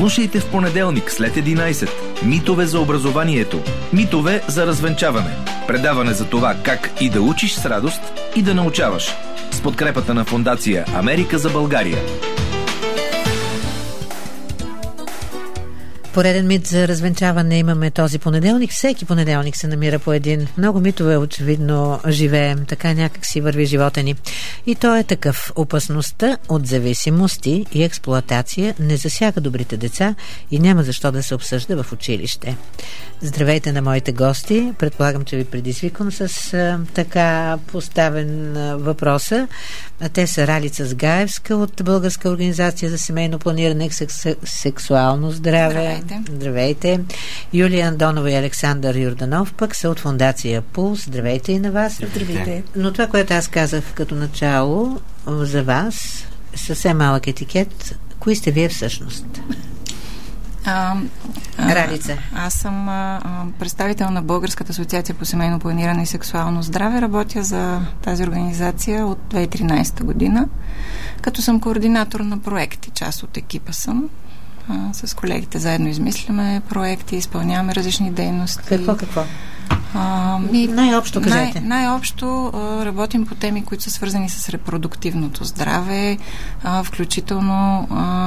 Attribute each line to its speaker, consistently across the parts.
Speaker 1: Слушайте в понеделник след 11. Митове за образованието. Митове за развенчаване. Предаване за това как и да учиш с радост, и да научаваш. С подкрепата на Фондация Америка за България.
Speaker 2: Пореден мит за развенчаване имаме този понеделник. Всеки понеделник се намира по един. Много митове очевидно живеем. Така някак си върви живота ни. И то е такъв. Опасността от зависимости и експлоатация не засяга добрите деца и няма защо да се обсъжда в училище. Здравейте на моите гости. Предполагам, че ви предизвиквам с така поставен въпроса. Те са Ралица Сгаевска от Българска организация за семейно планиране и сексуално здраве. Здравейте. Юлия Андонова и Александър Йорданов пък са от Фондация Пулс. Здравейте и на вас.
Speaker 3: Здравейте.
Speaker 2: Но това, което аз казах като начало за вас, съвсем малък етикет. Кои сте вие всъщност? Ралица.
Speaker 3: Аз съм представител на Българската асоциация по семейно планиране и сексуално здраве. Работя за тази организация от 2013 година, като съм координатор на проекти. Част от екипа съм. С колегите заедно измисляме проекти, изпълняваме различни дейности.
Speaker 2: Какво? Най-общо кажете.
Speaker 3: Най-общо работим по теми, които са свързани с репродуктивното здраве, включително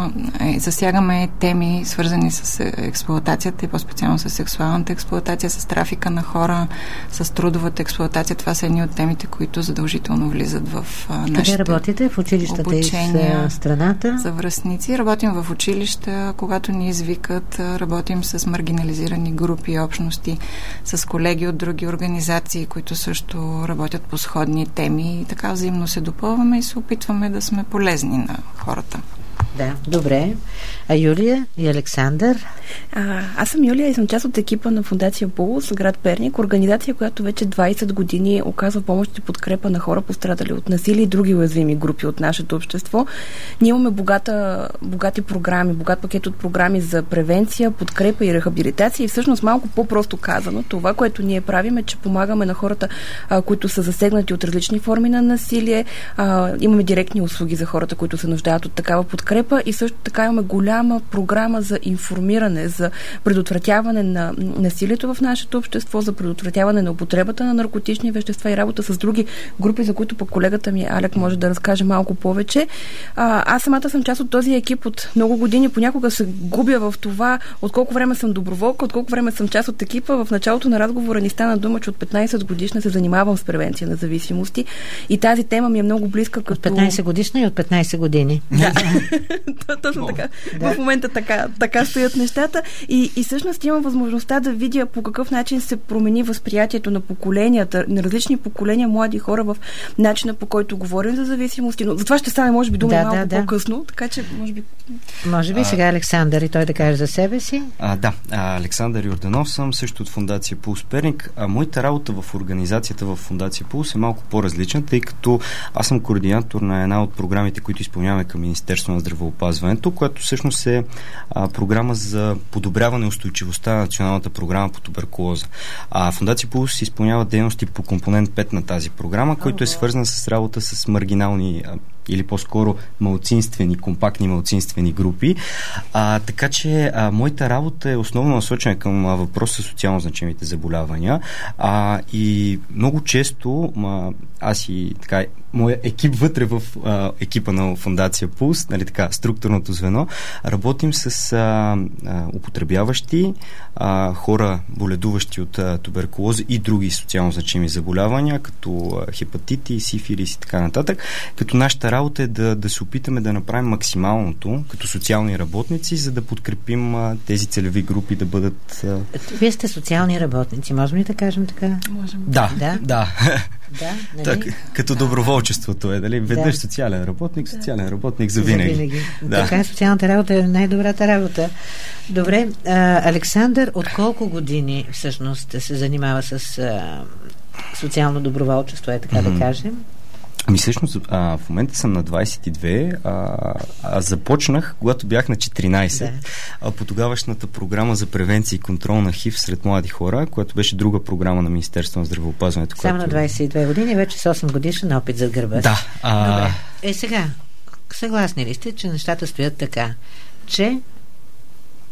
Speaker 3: засягаме теми, свързани с експлоатацията и по-специално с сексуалната експлоатация, с трафика на хора, с трудовата експлоатация. Това са едни от темите, които задължително влизат в нашите
Speaker 2: Къде работите? В училищата и страната?
Speaker 3: За връстници. Работим в училища, когато ни извикат, работим с маргинализирани групи и общности, с колеги от други организации, които също работят по сходни теми и така взаимно се допълваме и се опитваме да сме полезни на хората.
Speaker 2: Да, добре. А Юлия и Александър?
Speaker 4: Аз съм Юлия и съм част от екипа на Фондация Пулс, град Перник, организация, която вече 20 години оказва помощ и подкрепа на хора, пострадали от насилие и други уязвими групи от нашето общество. Ние имаме богати програми, богат пакет от програми за превенция, подкрепа и рехабилитация и всъщност малко по-просто казано, това, което ние правим е, че помагаме на хората, които са засегнати от различни форми на насилие. Имаме директни услуги за хората, които се нуждаят от такава подкрепа и също така имаме голяма програма за информиране, за предотвратяване на насилието в нашето общество, за предотвратяване на употребата на наркотични вещества и работа с други групи, за които пък колегата ми Алек може да разкаже малко повече. Аз самата съм част от този екип от много години. Понякога се губя в това от колко време съм доброволка, от колко време съм част от екипа. В началото на разговора ни стана дума, че от 15 годишна се занимавам с превенция на зависимости и тази тема ми е много близка като...
Speaker 2: От 15 годишна и от 15 години.
Speaker 4: Да. Точно така. Да. В момента така стоят нещата и всъщност имам възможността да видя по какъв начин се промени възприятието на поколенията, на различни поколения млади хора в начина, по който говорим за зависимости. Но за това ще стане, може би, дума малко по-късно, така че
Speaker 2: може би сега Александър и той да каже за себе си.
Speaker 5: Александър Йорданов съм, също от Фондация Пулс Перник. Моята работа в организацията в Фондация Пулс е малко по-различна, тъй като аз съм координатор на една от програмите, които изпълняваме към Министерство на здравеопазването, което всъщност е програма за подобряване устойчивостта на националната програма по туберкулоза. Фондация Пулс изпълнява дейности по компонент 5 на тази програма, който е свързан с работа с маргинални или по-скоро малцинствени, компактни малцинствени групи. Така че моята работа е основно насочена към въпроса с социално значимите заболявания. И много често аз и така моя екип вътре в екипа на Фондация Пулс, нали така, структурното звено, работим с употребяващи, хора, боледуващи от туберкулоза и други социално значими заболявания, като хепатити, сифилис и така нататък. Като нашата работа е да се опитаме да направим максималното като социални работници, за да подкрепим тези целеви групи да бъдат...
Speaker 2: Вие сте социални работници, можем ли да кажем така?
Speaker 3: Можем.
Speaker 5: Да.
Speaker 2: Да, нали?
Speaker 5: Так, като доброволчеството е, дали? Веднъж социален работник за винаги.
Speaker 2: Да. Така социалната работа е най-добрата работа. Добре, Александър, от колко години всъщност се занимава с социално доброволчество, така да кажем?
Speaker 5: Всъщност, в момента съм на 22, започнах, когато бях на 14, по тогавашната програма за превенция и контрол на ХИВ сред млади хора, която беше друга програма на Министерството на здравеопазването.
Speaker 2: Само на 22 години, вече с 8 годишен опит зад гърба.
Speaker 5: Да.
Speaker 2: Добре. Сега, съгласни ли сте, че нещата стоят така, че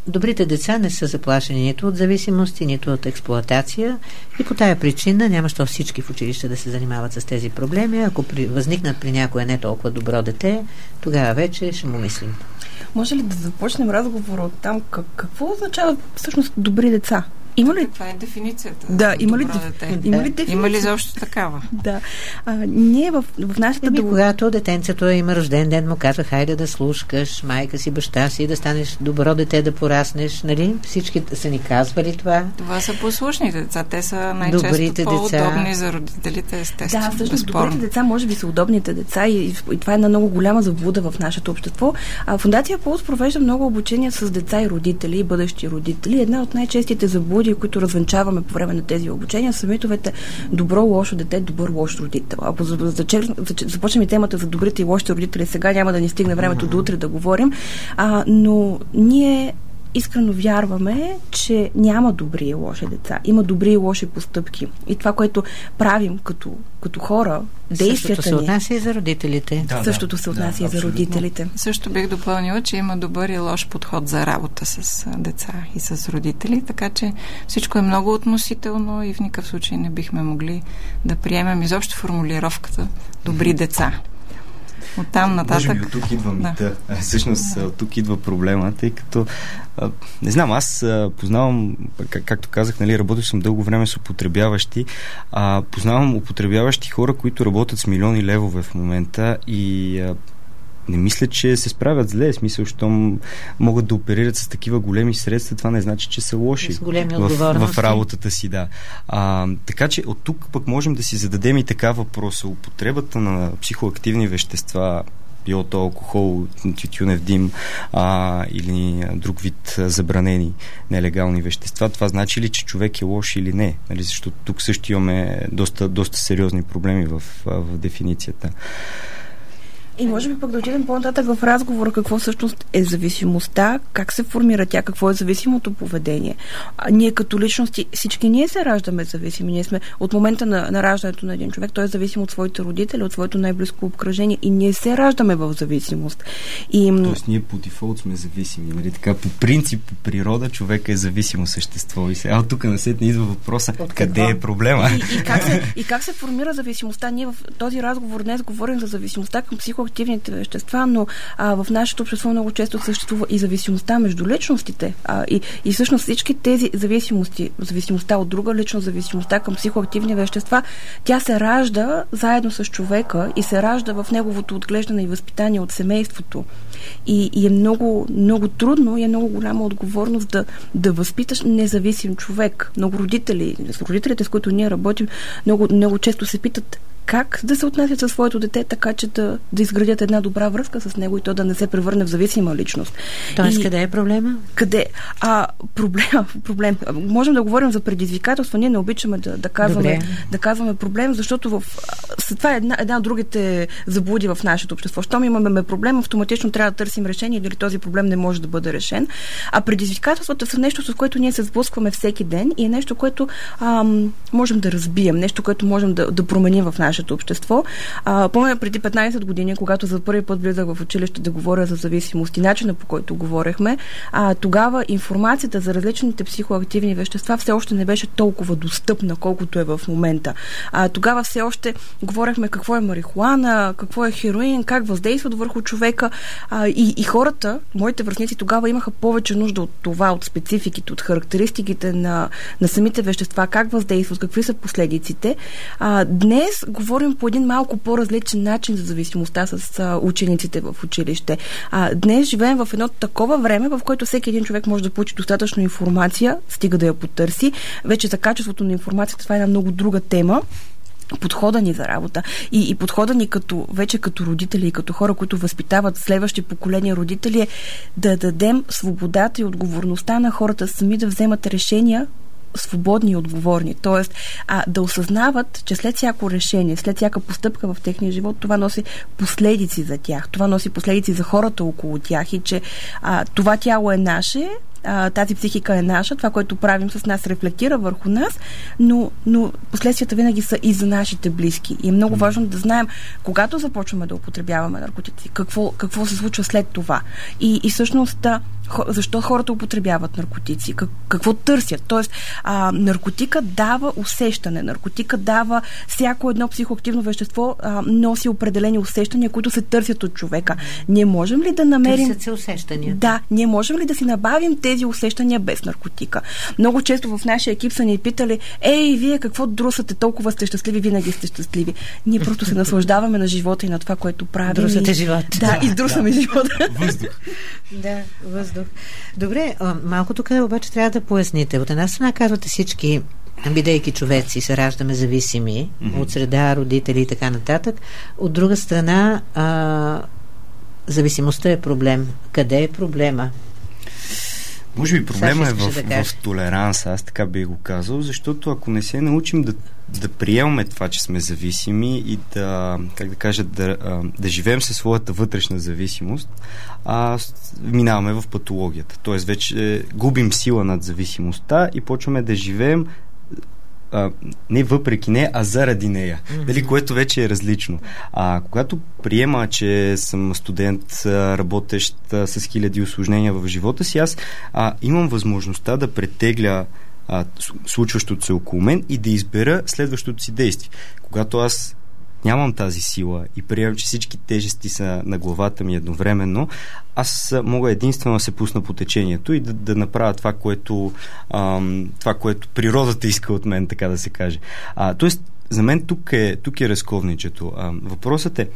Speaker 2: добрите деца не са заплашени нито от зависимости, нито от експлоатация и по тая причина няма що всички в училище да се занимават с тези проблеми. Ако възникнат при някое не толкова добро дете, тогава вече ще му мислим.
Speaker 4: Може ли да започнем разговора от там? Какво означава всъщност добри деца? Има ли...
Speaker 3: Това е дефиницията.
Speaker 4: Да, има ли
Speaker 3: дефиниция? Има ли защо такава?
Speaker 4: Да. Ние в нашата...
Speaker 2: Когато детенцето има рожден ден, му казва, хайде да слушкаш майка си, баща си, да станеш добро дете, да пораснеш, нали? Всички са ни казвали това.
Speaker 3: Това са послушните деца. Те са най-често по-удобни за родителите, естествено.
Speaker 4: Да, всъщност добрите деца може би са удобните деца и това е една много голяма заблуда в нашето общество. Фондация Пулс провежда много обучения с деца и родители, и бъдещи родители. Една от най-честите заблуди, които развенчаваме по време на тези обучения, са митовете добро, лошо дете, добър, лош родител. Ако започнем и темата за добрите и лошите родители, сега няма да ни стигне времето до утре да говорим, но ние искрено вярваме, че няма добри и лоши деца. Има добри и лоши постъпки. И това, което правим като хора, действията ни...
Speaker 2: Същото се отнася и за родителите.
Speaker 4: Същото се отнася и за родителите.
Speaker 3: Също бих допълнила, че има добър и лош подход за работа с деца и с родители, така че всичко е много относително и в никакъв случай не бихме могли да приемем изобщо формулировката добри деца. Оттам нататък...
Speaker 5: Може би от тук идва мита. Всъщност от тук идва проблема, тъй като не знам, аз познавам, както казах, нали, работил съм дълго време с употребяващи. Познавам употребяващи хора, които работят с милиони левове в момента и не мисля, че се справят зле. В смисъл, щом могат да оперират с такива големи средства, това не значи, че са лоши в работата си. Да. Така че от тук пък можем да си зададем и така въпроса. Употребата на психоактивни вещества, било то алкохол, тютюнев дим или друг вид забранени нелегални вещества, това значи ли, че човек е лош или не? Нали? Защото тук също имаме доста сериозни проблеми в дефиницията.
Speaker 4: И може би пък да отидем по-нататък в разговора какво всъщност е зависимостта, как се формира тя, какво е зависимото поведение. Ние като личности, всички ние се раждаме зависими. Ние сме от момента на раждането на един човек, той е зависим от своите родители, от своето най-близко обкръжение и ние се раждаме в зависимост.
Speaker 5: Тоест ние по дефолт сме зависими. Нали? Така, по принцип, по природа човека е зависимо същество. И сега тук насетне идва въпроса къде е проблема.
Speaker 4: И как се формира зависимостта? Ние в този разговор днес говорим за зависимостта към психоактивните вещества, но в нашето общество много често съществува и зависимостта между личностите. И всъщност всички тези зависимости, зависимостта от друга личност, зависимостта към психоактивни вещества, тя се ражда заедно с човека и се ражда в неговото отглеждане и възпитание от семейството. И е много, много трудно и е много голяма отговорност да възпиташ независим човек. Много родители, с родителите, с които ние работим, много често се питат как да се отнасят със своето дете, така че да изградят една добра връзка с него и то да не се превърне в зависима личност.
Speaker 2: Тоест, къде е проблема?
Speaker 4: Къде? Проблем. Можем да говорим за предизвикателство. Ние не обичаме да казваме проблем, защото това е една от другите заблуди в нашето общество. Щом имаме проблем, автоматично трябва да търсим решение, дали този проблем не може да бъде решен. А предизвикателствата са нещо, с което ние се сблъскваме всеки ден и е нещо, което можем да разбием, нещо, което можем да променим в нашето общество. Помня преди 15 години, когато за първи път влизах в училище да говоря за зависимост и начина, по който говорехме, тогава информацията за различните психоактивни вещества все още не беше толкова достъпна, колкото е в момента. Тогава все още говорехме какво е марихуана, какво е хероин, как въздействат върху човека и хората, моите връстници, тогава имаха повече нужда от това, от спецификите, от характеристиките на самите вещества, как въздействат, какви са последиците. Днес говорим по един малко по-различен начин за зависимостта с учениците в училище. Днес живеем в едно такова време, в което всеки един човек може да получи достатъчно информация, стига да я потърси. Вече за качеството на информацията това е една много друга тема. Подхода ни за работа и подхода ни вече като родители и като хора, които възпитават следващи поколения родители е да дадем свободата и отговорността на хората сами да вземат решения свободни и отговорни. Тоест, да осъзнават, че след всяко решение, след всяка постъпка в техния живот, това носи последици за тях. Това носи последици за хората около тях и че това тяло е наше, тази психика е наша, това, което правим с нас, рефлектира върху нас, но последствията винаги са и за нашите близки. И е много важно да знаем, когато започваме да употребяваме наркотици, какво се случва след това. И всъщност защо хората употребяват наркотици, какво търсят. Тоест, наркотика дава усещане, наркотика дава всяко едно психоактивно вещество носи определени усещания, които се търсят от човека. Ние можем ли да намерим...
Speaker 2: Търсят се усещания.
Speaker 4: Да, ние можем ли да си набавим тези усещания без наркотика? Много често в нашия екип са ни питали: ей, вие какво друсате, толкова сте щастливи, винаги сте щастливи. Ние просто се наслаждаваме на живота и на това, което правим.
Speaker 2: Друсате живота.
Speaker 4: Да, издрусваме живота.
Speaker 5: Въздух.
Speaker 2: Да, въздух. Добре, малко тук обаче трябва да поясните. От една страна казвате всички, бидейки човеци, се раждаме зависими от среда, родители и така нататък. От друга страна, зависимостта е проблем. Къде е проблема?
Speaker 5: Може би проблема е в толеранса, аз така бих го казал, защото ако не се научим да приемаме това, че сме зависими и да живеем със своята вътрешна зависимост, минаваме в патологията. Тоест вече губим сила над зависимостта и почваме да живеем не въпреки нея, а заради нея. Дали, което вече е различно. Когато приема, че съм студент, работещ с хиляди усложнения в живота си, аз имам възможността да претегля случващото се около мен и да избера следващото си действие. Когато аз нямам тази сила и приемам, че всички тежести са на главата ми едновременно, аз мога единствено да се пусна по течението и да направя това, което природата иска от мен, така да се каже. Тоест, за мен тук е разковничето. Въпросът е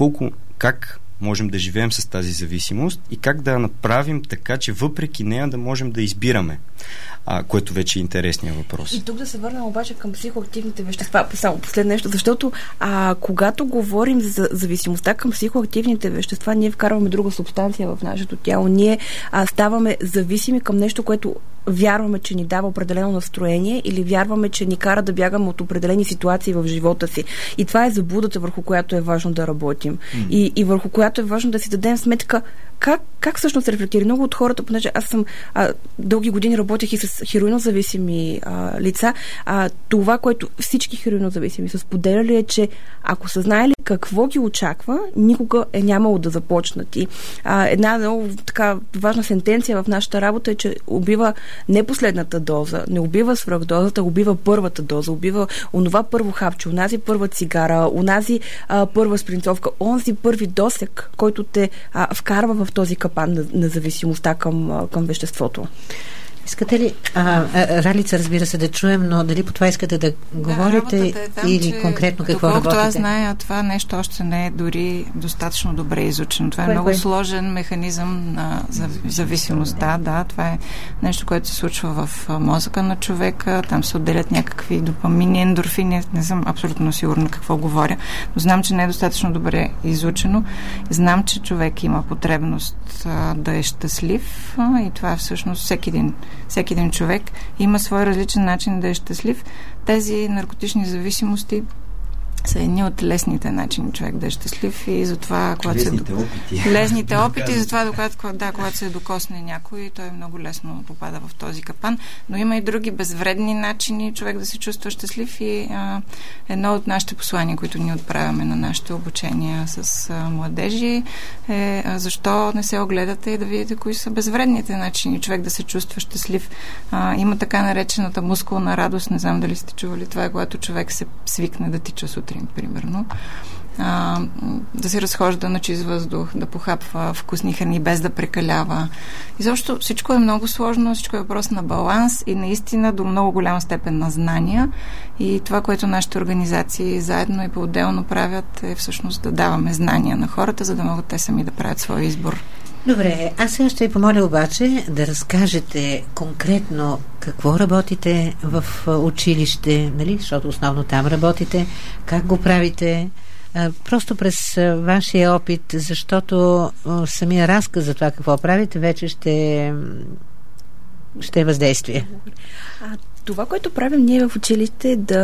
Speaker 5: как можем да живеем с тази зависимост и как да направим така, че въпреки нея да можем да избираме, което вече е интересният въпрос.
Speaker 4: И тук да се върнем обаче към психоактивните вещества, само последно нещо, защото когато говорим за зависимостта към психоактивните вещества, ние вкарваме друга субстанция в нашето тяло. Ние ставаме зависими към нещо, което вярваме, че ни дава определено настроение или вярваме, че ни кара да бягаме от определени ситуации в живота си. И това е заблудата, върху която е важно да работим. И върху която е важно да си дадем сметка как всъщност се рефлектира. Много от хората, понеже аз съм дълги години работех и с хероинозависими лица, това, което всички хероинозависими са споделяли, е, че ако са знаели какво ги очаква, никога е нямало да започнат. И една много така важна сентенция в нашата работа е, че убива не последната доза, не убива свръхдозата, убива първата доза, убива онова първо хапче, онази първа цигара, онази първа спринцовка, онзи първи досек, който те вкарва в този капан на зависимостта към веществото.
Speaker 2: Искате ли, Ралица, разбира се, да чуем, но дали по това искате да говорите
Speaker 3: там,
Speaker 2: или конкретно какво работите?
Speaker 3: Доколкото аз зная, това нещо още не е дори достатъчно добре изучено. Това е много сложен механизъм на зависимостта. Да, това е нещо, което се случва в мозъка на човека. Там се отделят някакви допамини, ендорфини. Не съм абсолютно сигурна какво говоря, но знам, че не е достатъчно добре изучено. Знам, че човек има потребност да е щастлив и това е всъщност всеки един човек има свой различен начин да е щастлив. Тези наркотични зависимости са едни от лесните начини човек да е щастлив и затова лесните опити, затова когато се докосне някой, той много лесно попада в този капан, но има и други безвредни начини човек да се чувства щастлив и едно от нашите послания, които ние отправяме на нашите обучения с младежи е защо не се огледате и да видите кои са безвредните начини човек да се чувства щастлив. Има така наречената мускулна радост, не знам дали сте чували, това е когато човек се свикне да тича сутрин, примерно. Да се разхожда на чист въздух, да похапва вкусни храни без да прекалява. Изобщо всичко е много сложно, всичко е въпрос на баланс и наистина до много голяма степен на знания. И това, което нашите организации заедно и по-отделно правят, е всъщност да даваме знания на хората, за да могат те сами да правят своя избор.
Speaker 2: Добре, аз сега ще ви помоля обаче да разкажете конкретно какво работите в училище, нали? Защото основно там работите, как го правите, просто през вашия опит, защото самия разказ за това какво правите вече ще е въздействие.
Speaker 4: Това, което правим ние в училище, е да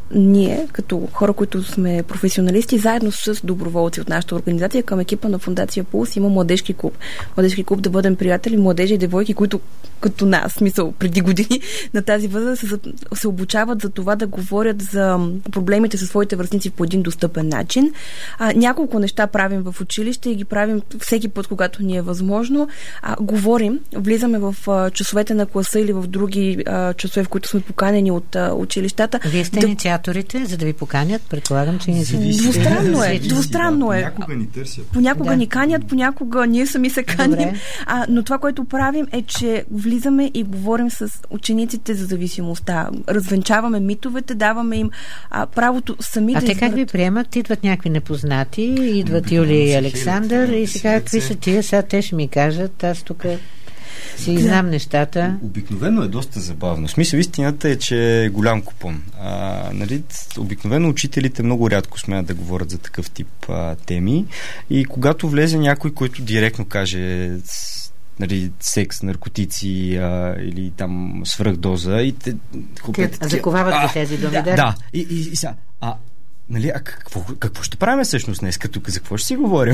Speaker 4: ние, като хора, които сме професионалисти, заедно с доброволци от нашата организация, към екипа на Фондация Пулс има младежки клуб. Младежки клуб да бъдем приятели, младежи и девойки, които като нас, смисъл преди години на тази възраст се обучават за това да говорят за проблемите със своите връстници по един достъпен начин. Няколко неща правим в училище и ги правим всеки път, когато ни е възможно. Говорим, влизаме в часовете на класа или в други часове, в които сме поканени от училищата.
Speaker 2: Вие сте инициаторите, за да ви поканят? Предполагам, че
Speaker 4: Двустранно е.
Speaker 5: Понякога ни търсят.
Speaker 4: Понякога ни канят, понякога ние сами се каним. Но това, което правим е, че влизаме и говорим с учениците за зависимостта. Развенчаваме митовете, даваме им правото сами да
Speaker 2: те как ви приемат? Идват някакви непознати, идват Юлия и Александър и сега какви са тия? Сега те ще ми кажат, аз тук си знам нещата.
Speaker 5: Обикновено е доста забавно. В смисъл, истината е, че е голям купон. Нали, обикновено учителите много рядко смеят да говорят за такъв тип теми и когато влезе някой, който директно каже нали, секс, наркотици или там свръхдоза и те
Speaker 2: заковават ги тези думи.
Speaker 5: Да. И сега, нали, какво ще правим всъщност днес? За какво ще си говорим?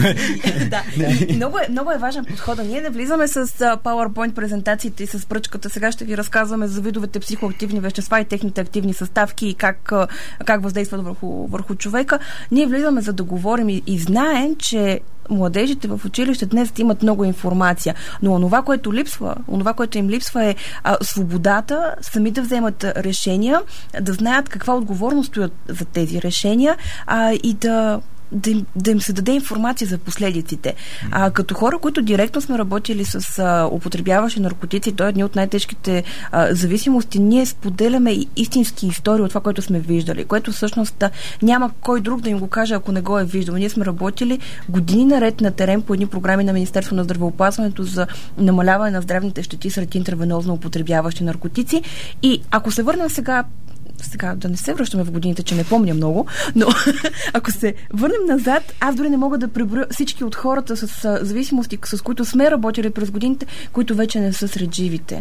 Speaker 4: Много е важен подход. Ние не влизаме с PowerPoint презентациите и с пръчката. Сега ще ви разказваме за видовете психоактивни вещества и техните активни съставки и как въздействат върху човека. Ние влизаме за да говорим и знаем, че младежите в училище днес имат много информация, но онова, което им липсва е свободата, сами да вземат решения, да знаят каква отговорност стоят за тези решения и да им се даде информация за последиците. Като хора, които директно сме работили с употребяващи наркотици, то е едни от най-тежките зависимости, ние споделяме и истински истории от това, което сме виждали, което всъщност няма кой друг да им го каже, ако не го е виждал. Ние сме работили години наред на терен по едни програми на Министерство на здравеопазването за намаляване на здравните щети сред интравенозно употребяващи наркотици. И ако се върнем сега да не се връщаме в годините, че не помня много, но ако се върнем назад, аз дори не мога да преброя всички от хората с зависимости, с които сме работили през годините, които вече не са сред живите.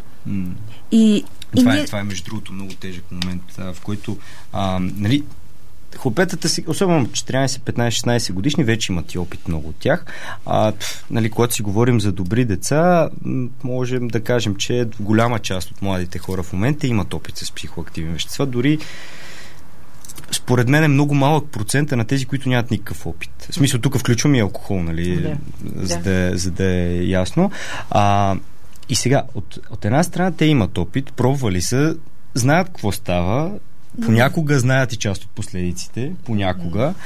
Speaker 4: Това
Speaker 5: е между другото много тежък момент, в който нали, хлопетата си, особено 14, 15, 16 годишни, вече имат и опит много от тях. Нали, когато си говорим за добри деца, можем да кажем, че голяма част от младите хора в момента имат опит с психоактивни вещества. Дори според мен е много малък процент на тези, които нямат никакъв опит. В смисъл, тук включвам и алкохол, нали, за да е ясно. И сега, от една страна те имат опит, пробвали са, знаят какво става, понякога знаят и част от последиците, понякога.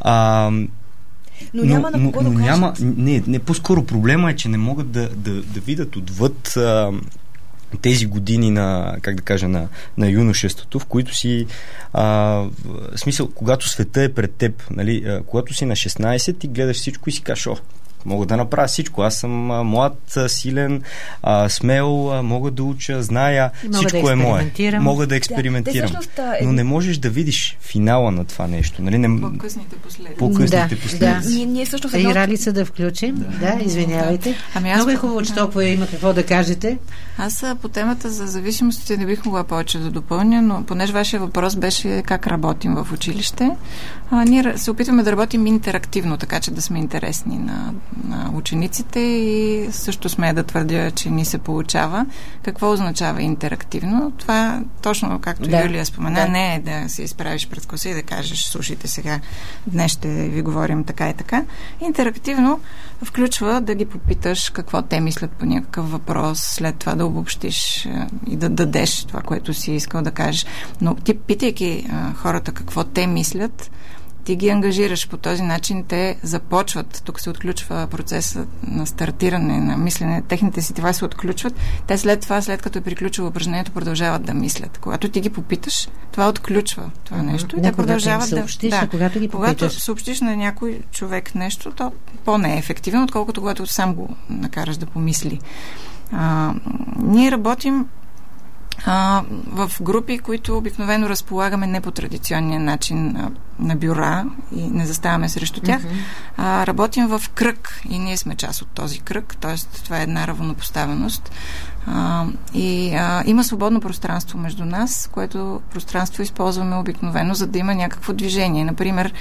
Speaker 4: Но няма на кого да кажат.
Speaker 5: Не, по-скоро проблема е, че не могат да видят отвъд тези години на, как да кажа, на юношеството, в които си смисъл, когато света е пред теб, нали, когато си на 16, ти гледаш всичко и си кажеш, мога да направя всичко. Аз съм млад, силен, смел, мога да уча, зная, всичко е мое. Мога да експериментирам. Но не можеш да видиш финала на това нещо. Нали?
Speaker 3: По-късните
Speaker 5: последици.
Speaker 4: Ние всъщност
Speaker 2: и ралица да включим. Да, извинявайте. Много е хубаво, че толкова има какво да кажете.
Speaker 3: Аз по темата за зависимостите не бих могла повече да допълня, но понеже вашия въпрос беше как работим в училище, ние се опитваме да работим интерактивно, така че да сме интересни на учениците и също сме да твърдя, че ни се получава. Какво означава интерактивно? Това точно, както Юлия спомена, не е да се изправиш пред класа и да кажеш, слушайте сега, днес ще ви говорим така и така. Интерактивно включва да ги попиташ какво те мислят по някакъв въпрос, след това да обобщиш и да дадеш това, което си искал да кажеш. Но ти, питайки хората какво те мислят, ти ги ангажираш по този начин, те започват, тук се отключва процесът на стартиране, на мислене, техните сетива се отключват, те след това, след като е приключило упражнението, продължават да мислят. Когато ти ги попиташ, това отключва това нещо и те продължават когато съобщиш на някой човек нещо, то по-не е ефективно, отколкото когато сам го накараш да помисли. Ние работим в групи, които обикновено разполагаме не по традиционния начин. на бюра и не заставаме срещу тях. Работим в кръг и ние сме част от този кръг, т.е. това е една равнопоставеност. Има свободно пространство между нас, което пространство използваме обикновено, за да има някакво движение. Например,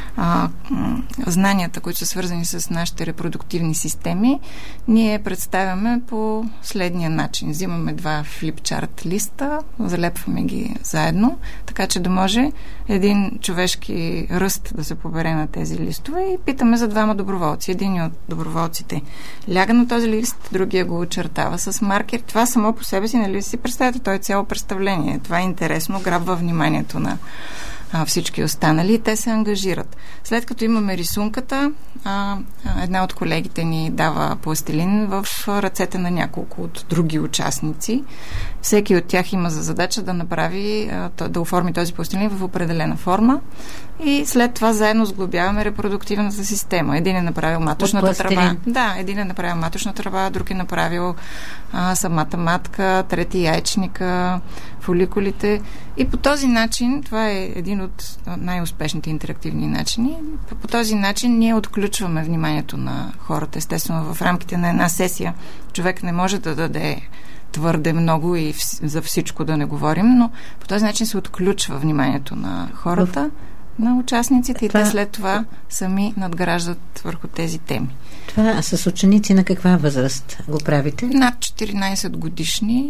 Speaker 3: знанията, които са свързани с нашите репродуктивни системи, ние представяме по следния начин. Взимаме 2 флипчарт листа, залепваме ги заедно, така че да може един човешки ръст да се побере на тези листове и питаме за 2 доброволци. Един от доброволците ляга на този лист, другия го очертава с маркер. Това само по себе си, нали си представете, то е цяло представление. Това е интересно, грабва вниманието на всички останали и те се ангажират. След като имаме рисунката, една от колегите ни дава пластилин в ръцете на няколко от други участници. Всеки от тях има за задача да направи, да оформи този пластилин в определена форма и след това заедно сглобяваме репродуктивната система. Един е направил маточната тръба. Да, един е направил маточната тръба, друг е направил самата матка, трети яйчника, фоликулите. И по този начин, това е един от най-успешните интерактивни начини, по този начин ние отключваме вниманието на хората. Естествено, в рамките на една сесия човек не може да даде твърде много и за всичко да не говорим, но по този начин се отключва вниманието на хората, на участниците и те след това сами надграждат върху тези теми.
Speaker 2: Това с ученици на каква възраст го правите?
Speaker 3: Над 14 годишни.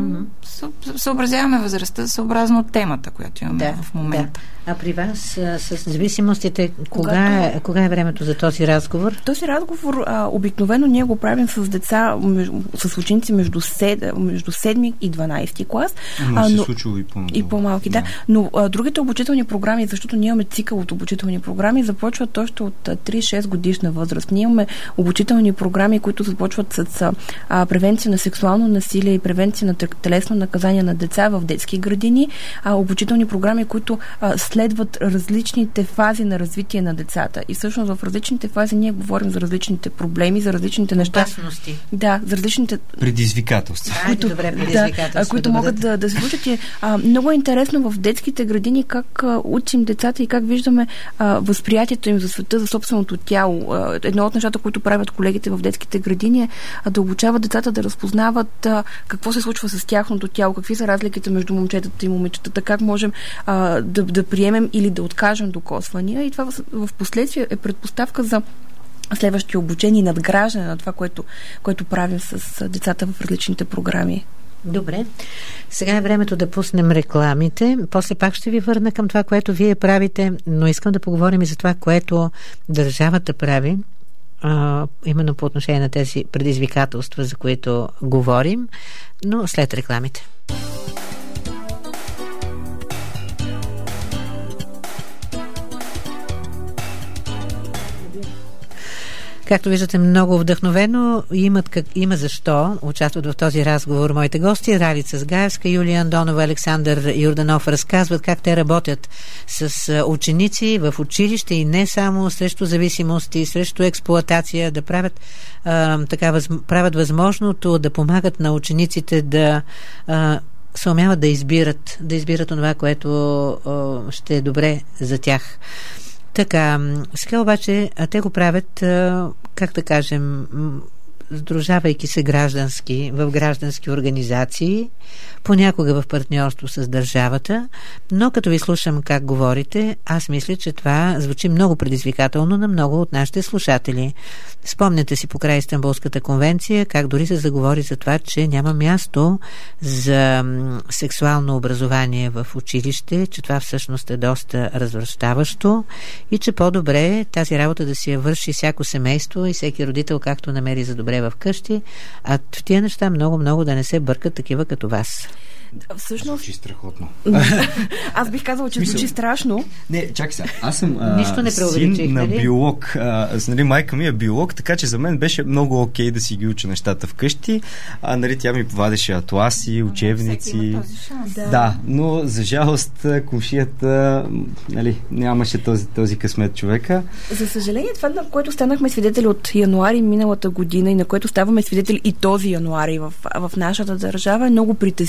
Speaker 3: Съобразяваме възрастта съобразно темата, която имаме в момента.
Speaker 2: Да. А при вас с зависимостите, кога е времето за този разговор?
Speaker 4: Този разговор обикновено ние го правим с деца, с ученици между 7 и 12 клас.
Speaker 5: Но се случва и
Speaker 4: по-малки. Да. Но другите обучителни програми, защото ние имаме цикъл от обучителни програми, започват още от 3-6 годишна възраст. Ние имаме обучителни програми, които започват с превенция на сексуално насилие и превенция на телесно наказание на деца в детски градини, обучителни програми, които следват различните фази на развитие на децата. И всъщност в различните фази ние говорим за различните проблеми, за различните неща.
Speaker 2: Опасности.
Speaker 4: Да, за различните
Speaker 5: предизвикателства.
Speaker 4: Които могат да се случат. Много е интересно в детските градини как учим децата и как виждаме възприятието им за света, за собственото тяло. Едно от нещата, които правят колегите в детските градини е да обучават децата да разпознават какво се случва с тяхното тяло, какви са разликите между момчетата и момичетата, как можем да приемем или да откажем докосвания. И това в последствие е предпоставка за следващи обучения и надграждане на това, което правим с децата в различните програми.
Speaker 2: Добре. Сега е времето да пуснем рекламите. После пак ще ви върна към това, което вие правите, но искам да поговорим и за това, което държавата прави, именно по отношение на тези предизвикателства, за които говорим, но след рекламите. Както виждате, много вдъхновено има защо участват в този разговор моите гости. Ралица Сгаевска, Юлия Андонова, Александър Йорданов разказват как те работят с ученици в училище и не само срещу зависимости, срещу експлоатация, да правят правят възможното да помагат на учениците да се умяват да избират това, което ще е добре за тях. Така, сега обаче те го правят, как да кажем, сдружавайки се в граждански организации, понякога в партньорство с държавата, но като ви слушам как говорите, аз мисля, че това звучи много предизвикателно на много от нашите слушатели. Спомняте си покрай Истанбулската конвенция, как дори се заговори за това, че няма място за сексуално образование в училище, че това всъщност е доста развращаващо и че по-добре тази работа да си я върши всяко семейство и всеки родител както намери за добре в къщи, а в тия неща много да не се бъркат такива като вас.
Speaker 4: Всъщност...
Speaker 5: Звучи страхотно.
Speaker 4: Аз бих казала, че звучи страшно.
Speaker 5: Не, чакай сега. Аз съм
Speaker 2: син
Speaker 5: на биолог. Майка ми е биолог, така че за мен беше много окей да си ги уча нещата вкъщи. Тя ми вадеше атласи, учебници. Да, но за жалост комшията нямаше този късмет човека.
Speaker 4: За съжаление, това, на което станахме свидетели от януари миналата година и на което ставаме свидетели и този януари в нашата държава, е много притеснително.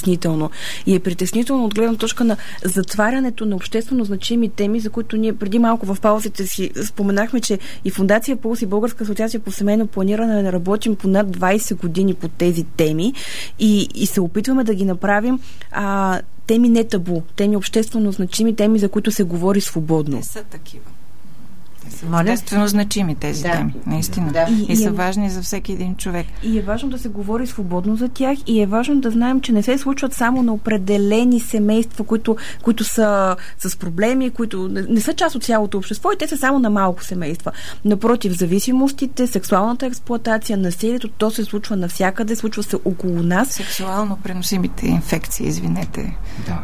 Speaker 4: притеснително. И е притеснително от гледна точка на затварянето на обществено значими теми, за които ние преди малко в паузите си споменахме, че и Фондация Пулс и Българска асоциация по семейно планиране не работим по над 20 години по тези теми и се опитваме да ги направим теми не табу, теми обществено значими, теми, за които се говори свободно.
Speaker 3: Те са такива. Естествено значими тези теми, наистина.
Speaker 2: Да.
Speaker 3: И са важни за всеки един човек.
Speaker 4: И е важно да се говори свободно за тях и е важно да знаем, че не се случват само на определени семейства, които са с проблеми, които не са част от цялото общество и те са само на малко семейства. Напротив, зависимостите, сексуалната експлоатация, насилието, то се случва навсякъде, случва се около нас.
Speaker 3: Сексуално преносимите инфекции, извинете.
Speaker 5: Да.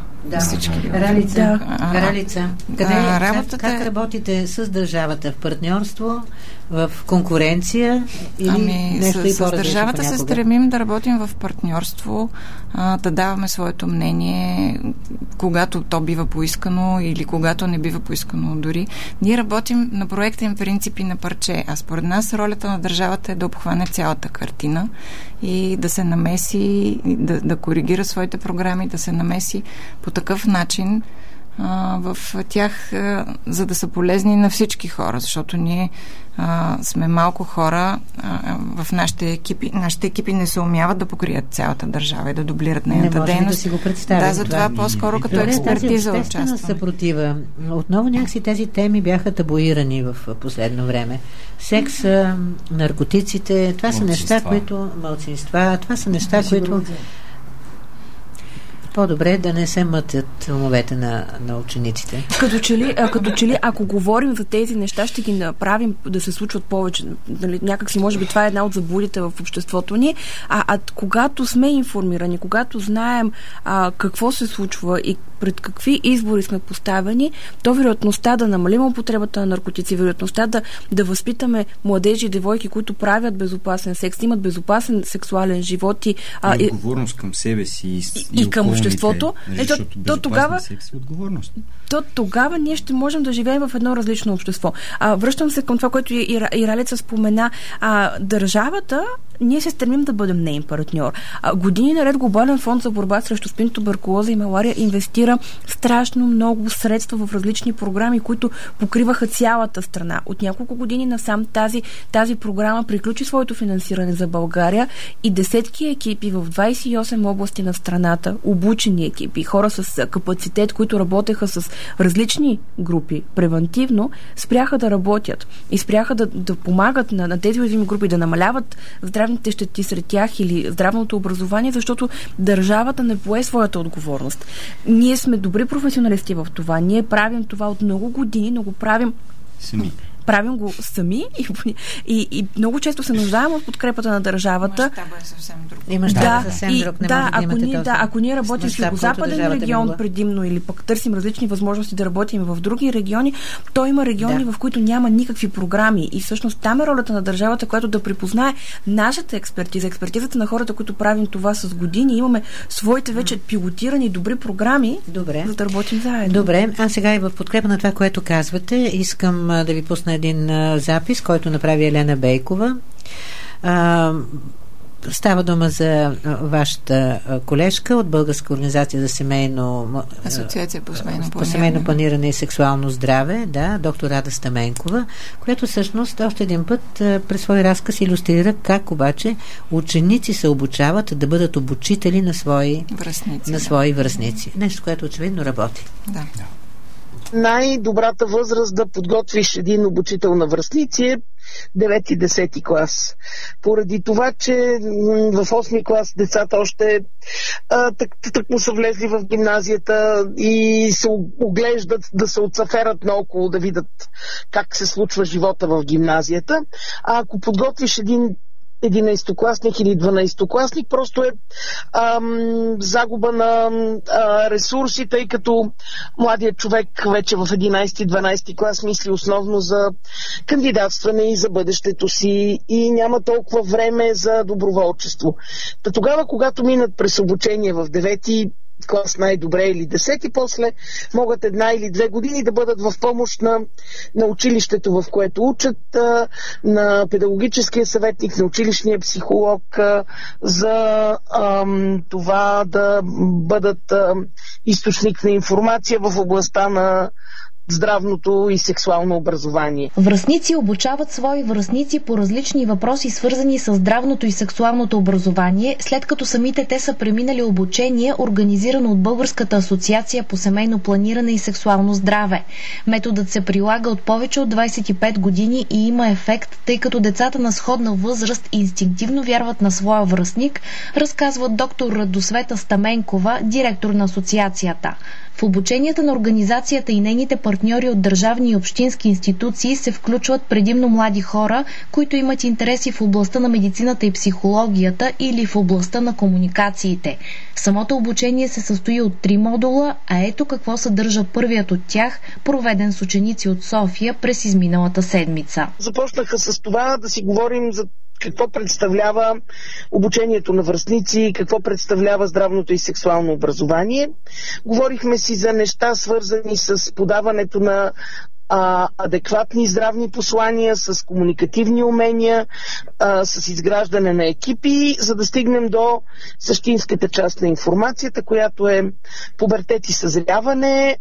Speaker 2: Ралица, как работите с държавата в партньорство, в конкуренция или нещо и по-различно?
Speaker 3: С държавата се стремим да работим в партньорство, да даваме своето мнение, когато то бива поискано или когато не бива поискано дори. Ние работим на проектен принцип и на парче, а според нас ролята на държавата е да обхване цялата картина и да се намеси, да коригира своите програми, да се намеси по такъв начин в тях, за да са полезни на всички хора, защото ние сме малко хора в нашите екипи. Нашите екипи не се умяват да покрият цялата държава и да дублират нейната дейност.
Speaker 2: Не да си го представим.
Speaker 3: Да, затова по-скоро като експертиза участваме.
Speaker 2: Тази съпротива. Отново някакси тези теми бяха табуирани в последно време. Секс, наркотиците, това са неща, които... Малцинства, това са неща, които... По-добре да не се мътят умовете на учениците.
Speaker 4: Като че ли, ако говорим за тези неща, ще ги направим да се случват повече. Нали, някакси, може би, това е една от заблудите в обществото ни. Когато сме информирани, когато знаем какво се случва и пред какви избори сме поставени, то вероятността да намалим употребата на наркотици, вероятността да възпитаме младежи и девойки, които правят безопасен секс, имат безопасен сексуален живот и
Speaker 5: отговорност към себе си
Speaker 4: и към обществото, то тогава ние ще можем да живеем в едно различно общество. Връщам се към това, което и Ралица спомена. Държавата, ние се стремим да бъдем неин партньор. Години наред Глобален фонд за борба срещу СПИН, туберкулоза и малария инвестира страшно много средства в различни програми, които покриваха цялата страна. От няколко години насам тази програма приключи своето финансиране за България и десетки екипи в 28 области на страната, обучени екипи, хора с капацитет, които работеха с различни групи превентивно, спряха да работят и спряха да помагат на тези уязвими групи да намаляват здравните щети сред тях или здравното образование, защото държавата не пое своята отговорност. Ние сме добри професионалисти в това. Ние правим това от много години, но го правим сами. Правим го сами и много често се нуждаем от подкрепата на държавата.
Speaker 3: Мащаба е съвсем друг.
Speaker 2: И мащаба съвсем друг.
Speaker 4: Ако ние работим в Югозападен регион предимно или пък търсим различни възможности да работим в други региони, то има региони, в които няма никакви програми и всъщност там е ролята на държавата, която да припознае нашата експертизата на хората, които правим това с години. Имаме своите вече пилотирани добри програми, за да работим заедно.
Speaker 2: Добре, а сега и в подкрепа на това, което казвате, искам да ви пусна един запис, който направи Елена Бейкова. Става дума за вашата колежка от Българска организация за семейно
Speaker 3: Асоциация по
Speaker 2: семейно планиране и сексуално здраве, доктор Рада Стаменкова, която всъщност още един път през свой разказ илюстрира как обаче ученици се обучават да бъдат обучители на свои връстници. Нещо, което очевидно работи.
Speaker 3: Да.
Speaker 6: Най-добрата възраст да подготвиш един обучител на връстници е 9-10 клас. Поради това, че в 8 клас децата още тъкмо са влезли в гимназията и се оглеждат да се отсаферат наоколо, да видят как се случва живота в гимназията. А ако подготвиш един 11-класник или 12-класник, просто е загуба на ресурси, тъй като младият човек вече в 11-12 клас мисли основно за кандидатстване и за бъдещето си и няма толкова време за доброволчество. Тогава, когато минат през обучение в 9-ти, клас най-добре или 10-ти, после могат 1 или 2 години да бъдат в помощ на училището, в което учат, на педагогическия съветник, на училищния психолог, за това да бъдат източник на информация в областта на здравното и сексуално образование.
Speaker 7: Връстници обучават свои връстници по различни въпроси, свързани с здравното и сексуалното образование, след като самите те са преминали обучение, организирано от Българската асоциация по семейно планиране и сексуално здраве. Методът се прилага от повече от 25 години и има ефект, тъй като децата на сходна възраст инстинктивно вярват на своя връстник, разказва доктор Радосвета Стаменкова, директор на асоциацията. В обученията на организацията и нейните партньори от държавни и общински институции се включват предимно млади хора, които имат интереси в областта на медицината и психологията или в областта на комуникациите. Самото обучение се състои от 3 модула, а ето какво съдържа първият от тях, проведен с ученици от София през изминалата седмица.
Speaker 6: Започнаха с това да си говорим за какво представлява обучението на връстници, какво представлява здравното и сексуално образование. Говорихме си за неща, свързани с подаването на адекватни здравни послания, с комуникативни умения, с изграждане на екипи, за да стигнем до същинската част на информацията, която е пубертет и съзряване,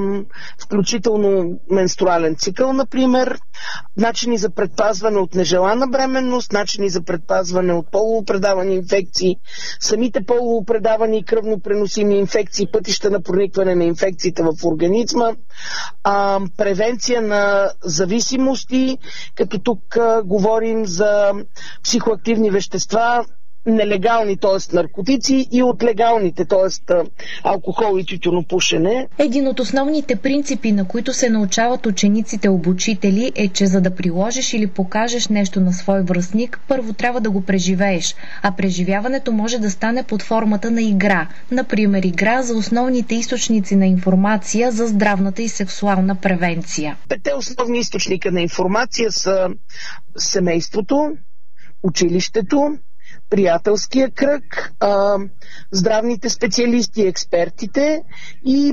Speaker 6: включително менструален цикъл, например, начини за предпазване от нежелана бременност, начини за предпазване от полово предавани инфекции, самите полово предавани и кръвно преносими инфекции, пътища на проникване на инфекциите в организма, превенция на зависимости, като тук говорим за психоактивни вещества, нелегални, т.е. наркотици, и от легалните, т.е. алкохол и тютюнопушене.
Speaker 7: Един от основните принципи, на които се научават учениците обучители, е, че за да приложиш или покажеш нещо на свой връстник, първо трябва да го преживееш, а преживяването може да стане под формата на игра. Например, игра за основните източници на информация за здравната и сексуална превенция.
Speaker 6: 5 основни източника на информация са семейството, училището, приятелския кръг, здравните специалисти, експертите и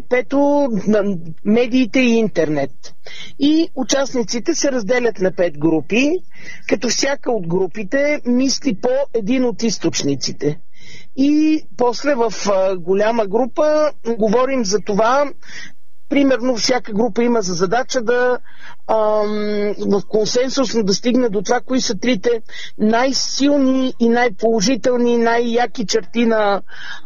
Speaker 6: 5 медиите и интернет. И участниците се разделят на 5 групи, като всяка от групите мисли по един от източниците. И после в голяма група говорим за това. Примерно, всяка група има за задача да в консенсусно да стигне до това, кои са 3 най-силни и най-положителни, най-яки черти на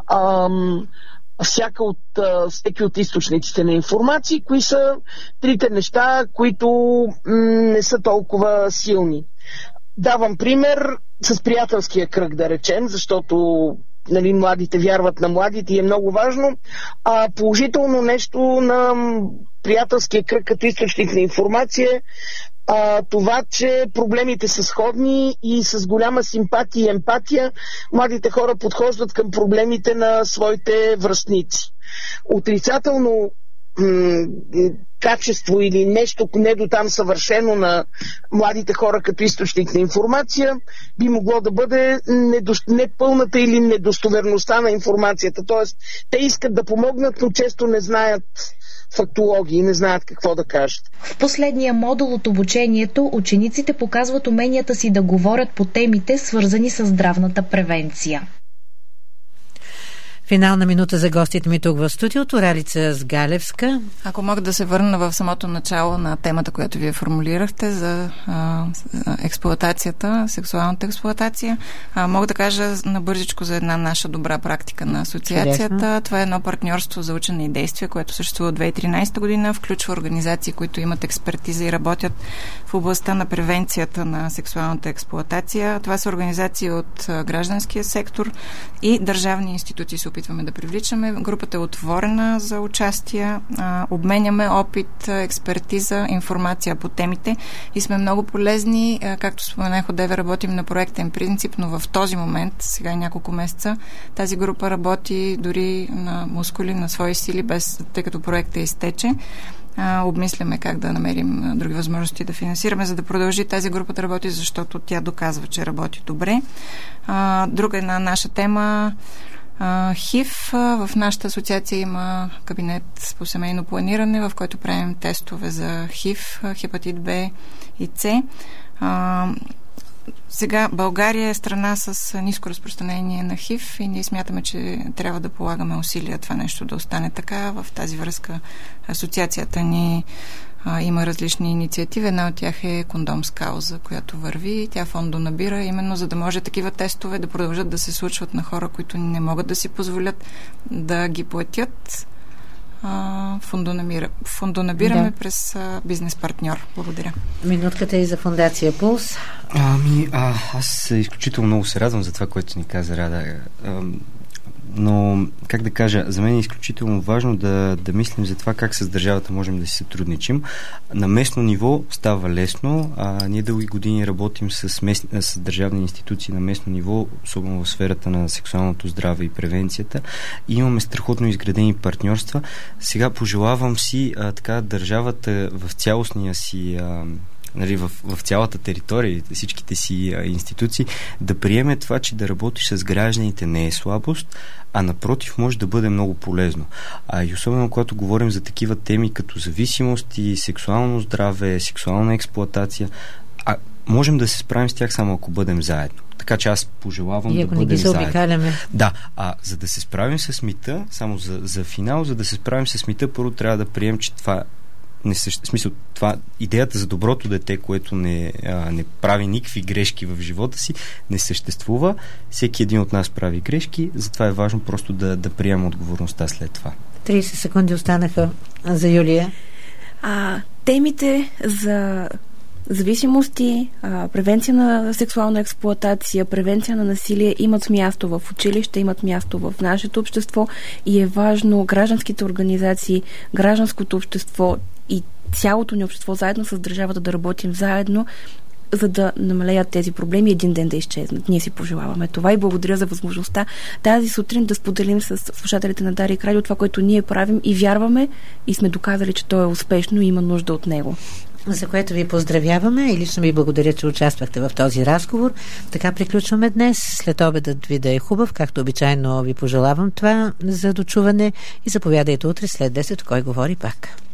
Speaker 6: всеки от източниците на информация, кои са 3 неща, които не са толкова силни. Давам пример с приятелския кръг, да речем, защото младите вярват на младите и е много важно. Положително нещо на приятелския кръг като източник на информация, това, че проблемите са сходни и с голяма симпатия и емпатия младите хора подхождат към проблемите на своите връстници. Отрицателно качество или нещо не до там съвършено на младите хора като източник на информация би могло да бъде непълната или недостоверността на информацията. Тоест, те искат да помогнат, но често не знаят фактологии, не знаят какво да кажат.
Speaker 7: В последния модул от обучението учениците показват уменията си да говорят по темите, свързани с здравната превенция.
Speaker 2: Финална минута за гостите ми тук в студиото. Ралица Сгалевска.
Speaker 3: Ако мога да се върна в самото начало на темата, която вие формулирахте за експлоатацията, сексуалната експлоатация, мога да кажа набързичко за една наша добра практика на асоциацията. Интересно. Това е едно партньорство за учене и действие, което съществува от 2013 година, включва организации, които имат експертиза и работят в областта на превенцията на сексуалната експлоатация. Това са организации от гражданския сектор и държавни институции се опитваме да привличаме. Групата е отворена за участие, обменяме опит, експертиза, информация по темите и сме много полезни. Както споменах, одеве работим на проектен принцип, но в този момент, сега няколко месеца, тази група работи дори на мускули, на свои сили, тъй като проектът изтече. Обмисляме как да намерим други възможности да финансираме, за да продължи тази група да работи, защото тя доказва, че работи добре. Друга една наша тема ХИВ. В нашата асоциация има кабинет по семейно планиране, в който правим тестове за ХИВ, хепатит Б и С. Сега България е страна с ниско разпространение на ХИВ и ние смятаме, че трябва да полагаме усилия това нещо да остане така. В тази връзка асоциацията ни има различни инициативи. Една от тях е Кондом с кауза, която върви. Тя фондонабира, именно за да може такива тестове да продължат да се случват на хора, които не могат да си позволят да ги платят. Фондонабираме през бизнес партньор. Благодаря.
Speaker 2: Минутката и за Фондация Пулс.
Speaker 5: Аз изключително много се радвам за това, което ни каза Рада. Но, как да кажа, за мен е изключително важно да мислим за това как с държавата можем да си сътрудничим. На местно ниво става лесно. Ние дълги години работим с държавни институции на местно ниво, особено в сферата на сексуалното здраве и превенцията. И имаме страхотно изградени партньорства. Сега пожелавам си държавата в цялостния си в цялата територия, всичките си институции, да приеме това, че да работиш с гражданите не е слабост, а напротив може да бъде много полезно. И особено когато говорим за такива теми като зависимост и сексуално здраве, сексуална експлоатация, можем да се справим с тях само ако бъдем заедно. Така че аз пожелавам да бъдем заедно. Да, за да се справим с мита, само за финал, за да се справим с мита, първо трябва да приемем, че това идеята за доброто дете, което не прави никакви грешки в живота си, не съществува. Всеки един от нас прави грешки, затова е важно просто да приема отговорността след това.
Speaker 2: 30 секунди останаха за Юлия.
Speaker 4: Темите за зависимости, превенция на сексуална експлоатация, превенция на насилие имат място в училище, имат място в нашето общество и е важно гражданските организации, гражданското общество и цялото ни общество заедно с държавата да работим заедно, за да намалеят тези проблеми и един ден да изчезнат. Ние си пожелаваме това и благодаря за възможността тази сутрин да споделим с слушателите на Дарик Радио това, което ние правим и вярваме и сме доказали, че то е успешно и има нужда от него.
Speaker 2: За което ви поздравяваме и лично ви благодаря, че участвахте в този разговор. Така приключваме днес. След обедът ви да е хубав, както обичайно ви пожелавам това за дочуване и заповядайте утре след 10, кой говори пак.